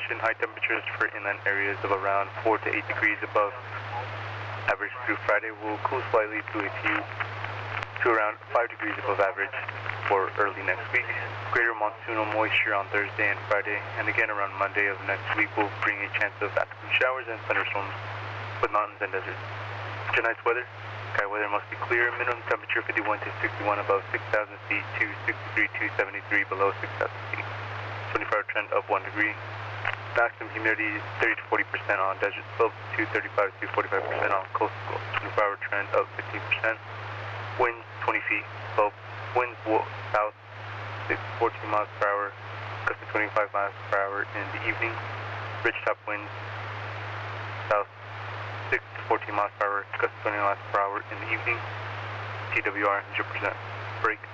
Attention, high temperatures for inland areas of around 4 to 8 degrees above average through Friday will cool slightly to around 5 degrees above average for early next week. Greater monsoonal moisture on Thursday and Friday, and again around Monday of next week will bring a chance of afternoon showers and thunderstorms with mountains and deserts. Tonight's weather, sky weather must be clear. Minimum temperature 51 to 61 above 6,000 feet to 63 to 73 below 6,000 feet. 24-hour trend of 1 degree. Maximum humidity 30 to 40% on desert slopes to 35 to 45% on coastal slopes. 24-hour trend of 15%. Winds 20 feet. Slope. Winds south 6 to 14 miles per hour. Gust to 25 miles per hour in the evening. Ridgetop winds south 6 to 14 miles per hour. Gust to 20 miles per hour in the evening. TWR 100%. Break.